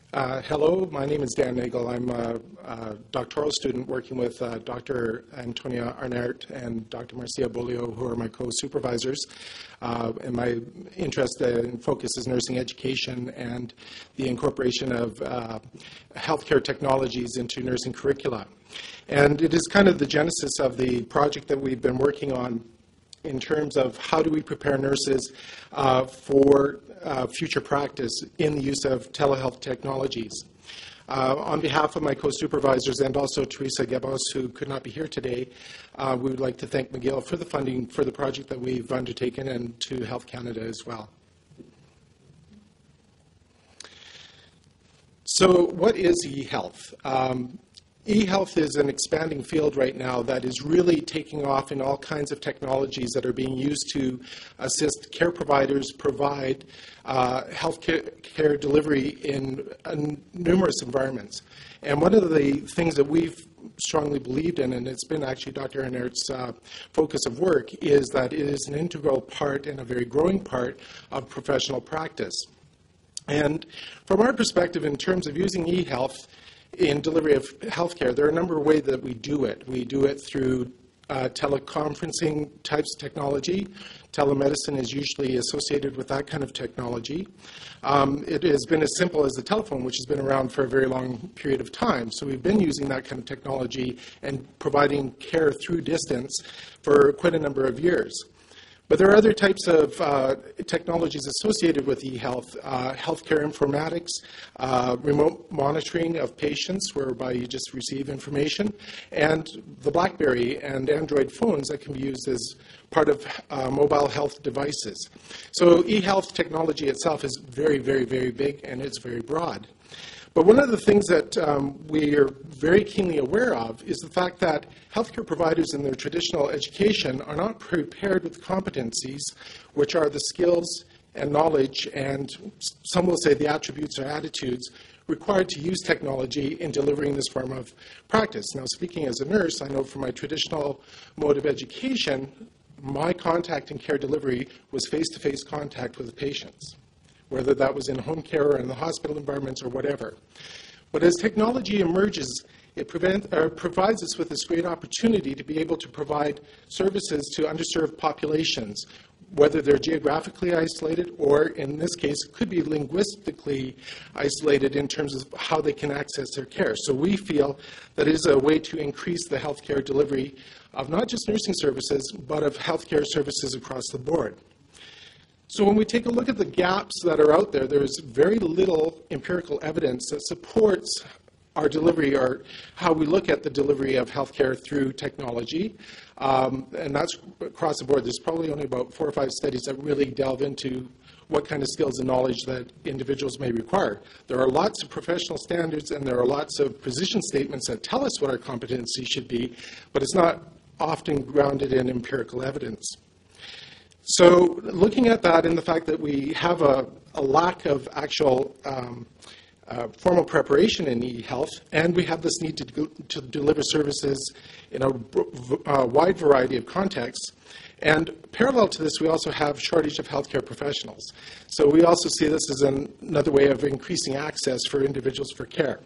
Hello, my name is Dan Nagel. I'm a doctoral student working with Dr. Antonia Arnert and Dr. Marcia Bolio, who are my co-supervisors. And my interest and focus is nursing education and the incorporation of healthcare technologies into nursing curricula. And it is kind of the genesis of the project that we've been working on in terms of how do we prepare nurses for future practice in the use of telehealth technologies. On behalf of my co-supervisors and also Teresa Gebos, who could not be here today, we would like to thank McGill for the funding for the project that we've undertaken and to Health Canada as well. So what is e-health? E-health is an expanding field right now that is really taking off in all kinds of technologies that are being used to assist care providers provide health care delivery in numerous environments. And one of the things that we've strongly believed in, and it's been actually Dr. Arnert's focus of work, is that it is an integral part and a very growing part of professional practice. And from our perspective, in terms of using e-health in delivery of healthcare, there are a number of ways that we do it. We do it through teleconferencing types of technology. Telemedicine is usually associated with that kind of technology. It has been as simple as the telephone, which has been around for a very long period of time. So we've been using that kind of technology and providing care through distance for quite a number of years. But there are other types of technologies associated with e-health, healthcare informatics, remote monitoring of patients whereby you just receive information, and the BlackBerry and Android phones that can be used as part of mobile health devices. So e-health technology itself is very, very, very big, and it's very broad. But one of the things that we are very keenly aware of is the fact that healthcare providers in their traditional education are not prepared with competencies, which are the skills and knowledge, and some will say the attributes or attitudes required to use technology in delivering this form of practice. Now, speaking as a nurse, I know from my traditional mode of education, my contact in care delivery was face-to-face contact with the patients, whether that was in home care or in the hospital environments or whatever. But as technology emerges, it provides us with this great opportunity to be able to provide services to underserved populations, whether they're geographically isolated or, in this case, could be linguistically isolated in terms of how they can access their care. So we feel that it is a way to increase the healthcare delivery of not just nursing services, but of healthcare services across the board. So when we take a look at the gaps that are out there, there's very little empirical evidence that supports our delivery or how we look at the delivery of healthcare through technology. And that's across the board. There's probably only about 4 or 5 studies that really delve into what kind of skills and knowledge that individuals may require. There are lots of professional standards and there are lots of position statements that tell us what our competency should be, but it's not often grounded in empirical evidence. So looking at that and the fact that we have a lack of actual formal preparation in e-health, and we have this need to deliver services in a wide variety of contexts, and parallel to this, we also have shortage of healthcare professionals. So we also see this as another way of increasing access for individuals for care.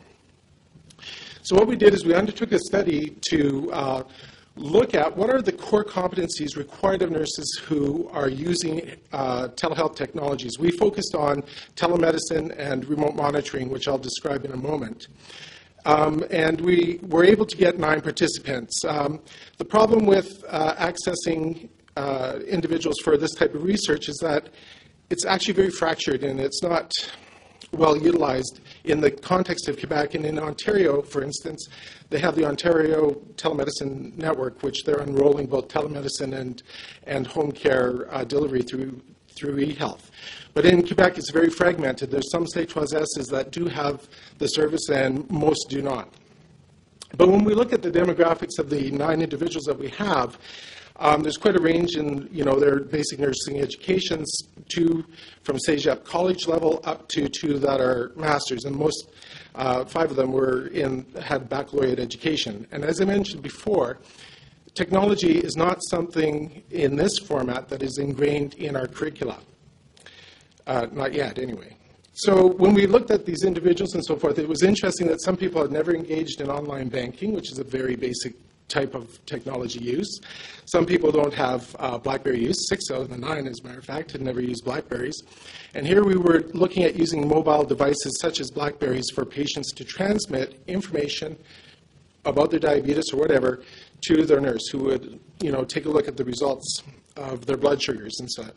So what we did is we undertook a study to look at what are the core competencies required of nurses who are using telehealth technologies. We focused on telemedicine and remote monitoring, which I'll describe in a moment. And we were able to get 9 participants. The problem with accessing individuals for this type of research is that it's actually very fractured and it's not well utilized in the context of Quebec. And in Ontario, for instance, they have the Ontario Telemedicine Network, which they're enrolling both telemedicine and home care delivery through e-health. But in Quebec, it's very fragmented. There's some CHOISES that do have the service and most do not. But when we look at the demographics of the 9 individuals that we have, there's quite a range in, their basic nursing educations, 2 from CEGEP college level up to 2 that are masters, and most 5 of them had baccalaureate education. And as I mentioned before, technology is not something in this format that is ingrained in our curricula. Not yet, anyway. So when we looked at these individuals and so forth, it was interesting that some people had never engaged in online banking, which is a very basic type of technology use. Some people don't have BlackBerry use. 6 out of the 9, as a matter of fact, had never used BlackBerries. And here we were looking at using mobile devices such as BlackBerries for patients to transmit information about their diabetes or whatever to their nurse, who would, take a look at the results of their blood sugars and such.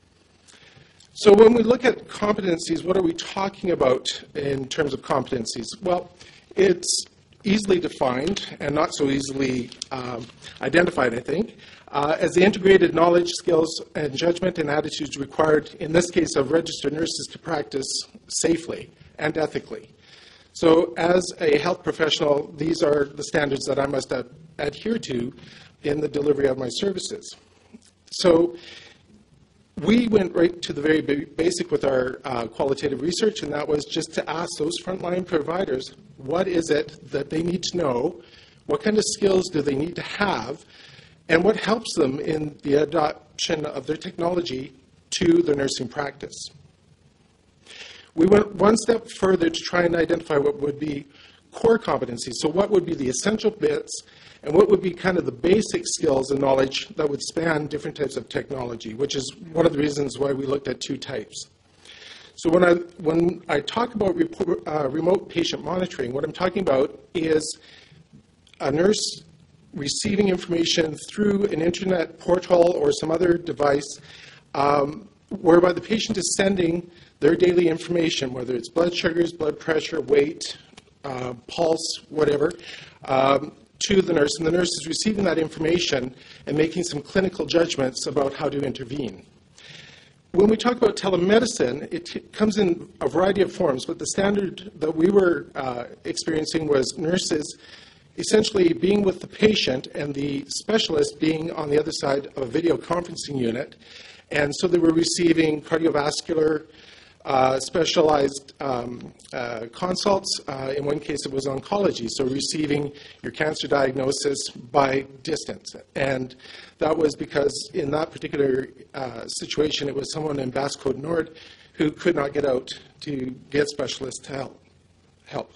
So when we look at competencies, what are we talking about in terms of competencies? Well, it's easily defined and not so easily identified, I think, as the integrated knowledge, skills, and judgment and attitudes required, in this case, of registered nurses to practice safely and ethically. So as a health professional, these are the standards that I must adhere to in the delivery of my services. So we went right to the very basic with our qualitative research, and that was just to ask those frontline providers, what is it that they need to know, what kind of skills do they need to have, and what helps them in the adoption of their technology to their nursing practice. We went one step further to try and identify what would be core competencies. So what would be the essential bits, and what would be kind of the basic skills and knowledge that would span different types of technology, which is one of the reasons why we looked at 2 types. So when I talk about remote patient monitoring, what I'm talking about is a nurse receiving information through an internet portal or some other device whereby the patient is sending their daily information, whether it's blood sugars, blood pressure, weight, pulse, whatever, to the nurse, and the nurse is receiving that information and making some clinical judgments about how to intervene. When we talk about telemedicine, it comes in a variety of forms, but the standard that we were experiencing was nurses essentially being with the patient and the specialist being on the other side of a video conferencing unit. And so they were receiving cardiovascular specialized consults. In one case, it was oncology, so receiving your cancer diagnosis by distance. And that was because in that particular situation, it was someone in Basse-Côte Nord who could not get out to get specialists to help.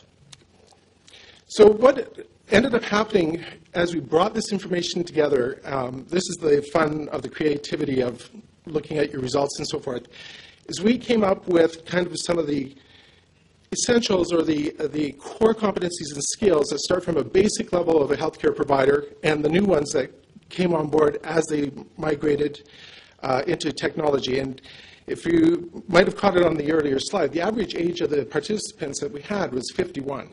So what ended up happening as we brought this information together, this is the fun of the creativity of looking at your results and so forth, is we came up with kind of some of the essentials or the core competencies and skills that start from a basic level of a healthcare provider and the new ones that came on board as they migrated into technology. And if you might have caught it on the earlier slide, the average age of the participants that we had was 51.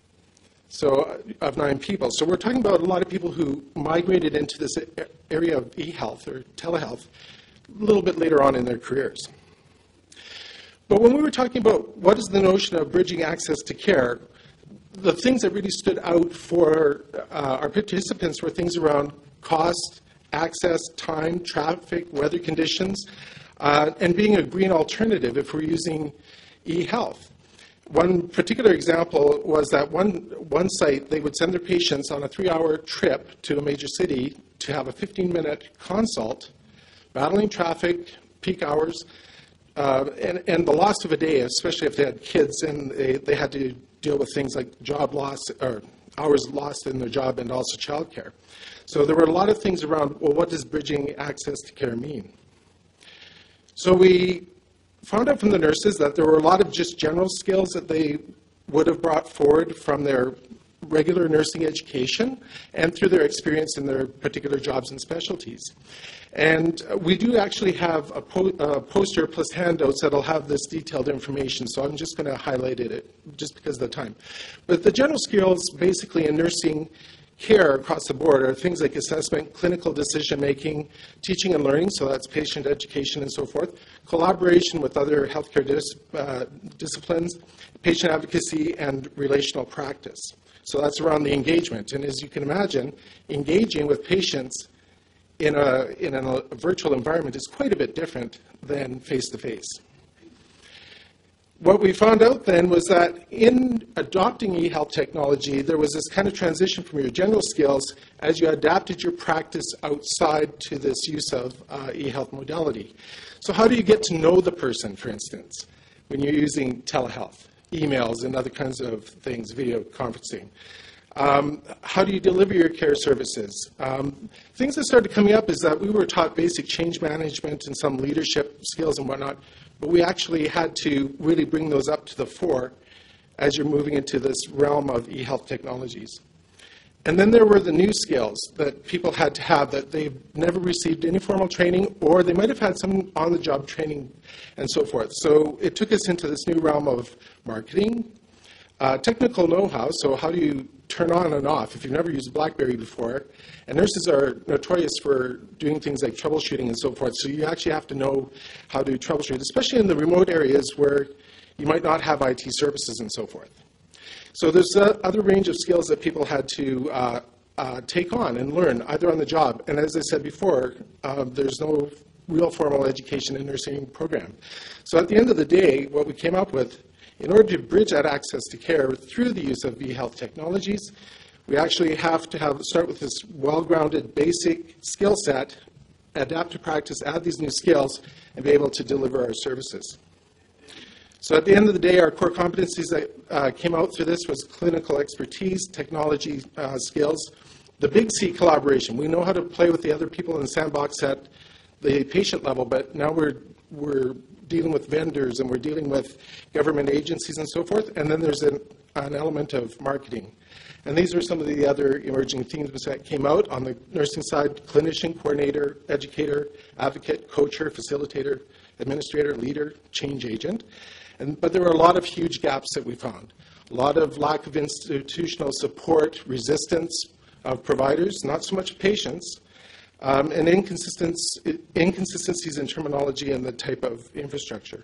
So of 9 people. So we're talking about a lot of people who migrated into this area of e-health or telehealth a little bit later on in their careers. But when we were talking about what is the notion of bridging access to care, the things that really stood out for our participants were things around cost, access, time, traffic, weather conditions, and being a green alternative if we're using e-health. One particular example was that one site, they would send their patients on a 3-hour trip to a major city to have a 15-minute consult, battling traffic, peak hours, and the loss of a day, especially if they had kids and they had to deal with things like job loss or hours lost in their job and also childcare. So there were a lot of things around, well, what does bridging access to care mean? So we found out from the nurses that there were a lot of just general skills that they would have brought forward from their regular nursing education and through their experience in their particular jobs and specialties. And we do actually have a poster plus handouts that will have this detailed information, so I'm just going to highlight it just because of the time. But the general skills basically in nursing care across the board are things like assessment, clinical decision-making, teaching and learning, so that's patient education and so forth, collaboration with other healthcare disciplines, patient advocacy, and relational practice. So that's around the engagement. And as you can imagine, engaging with patients in a virtual environment is quite a bit different than face-to-face. What we found out then was that in adopting e-health technology, there was this kind of transition from your general skills as you adapted your practice outside to this use of e-health modality. So how do you get to know the person, for instance? when you're using telehealth, emails, and other kinds of things, video conferencing? How do you deliver your care services? Things that started coming up is that we were taught basic change management and some leadership skills and whatnot, but we actually had to really bring those up to the fore as you're moving into this realm of e-health technologies. And then there were the new skills that people had to have that they've never received any formal training, or they might have had some on-the-job training and so forth. So it took us into this new realm of marketing, technical know-how, so how do you turn on and off if you've never used BlackBerry before. And nurses are notorious for doing things like troubleshooting and so forth, so you actually have to know how to troubleshoot, especially in the remote areas where you might not have IT services and so forth. So there's other range of skills that people had to take on and learn, either on the job. And as I said before, there's no real formal education in nursing program. So at the end of the day, what we came up with, in order to bridge that access to care through the use of e-health technologies, we actually have to start with this well-grounded basic skill set, adapt to practice, add these new skills, and be able to deliver our services. So at the end of the day, our core competencies that came out through this was clinical expertise, technology skills, the big C, collaboration. We know how to play with the other people in the sandbox at the patient level, but now we're dealing with vendors and we're dealing with government agencies and so forth. And then there's an element of marketing. And these are some of the other emerging themes that came out on the nursing side: clinician, coordinator, educator, advocate, coacher, facilitator, administrator, leader, change agent. But there were a lot of huge gaps that we found. A lot of lack of institutional support, resistance of providers, not so much patients, and inconsistencies in terminology and the type of infrastructure.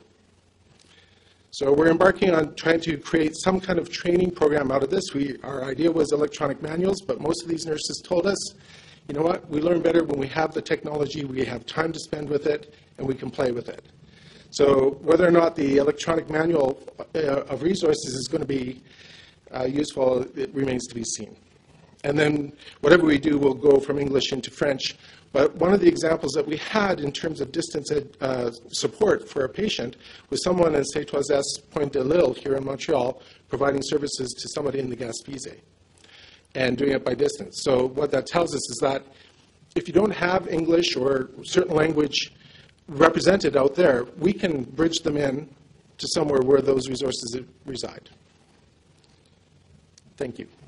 So we're embarking on trying to create some kind of training program out of this. Our idea was electronic manuals, but most of these nurses told us, you know what, we learn better when we have the technology, we have time to spend with it, and we can play with it. So whether or not the electronic manual of resources is going to be useful, it remains to be seen. And then whatever we do will go from English into French. But one of the examples that we had in terms of distance support for a patient was someone in Saint-Oisès, Pointe-de-l'Île here in Montreal, providing services to somebody in the Gaspésie and doing it by distance. So what that tells us is that if you don't have English or certain language represented out there, we can bridge them in to somewhere where those resources reside. Thank you.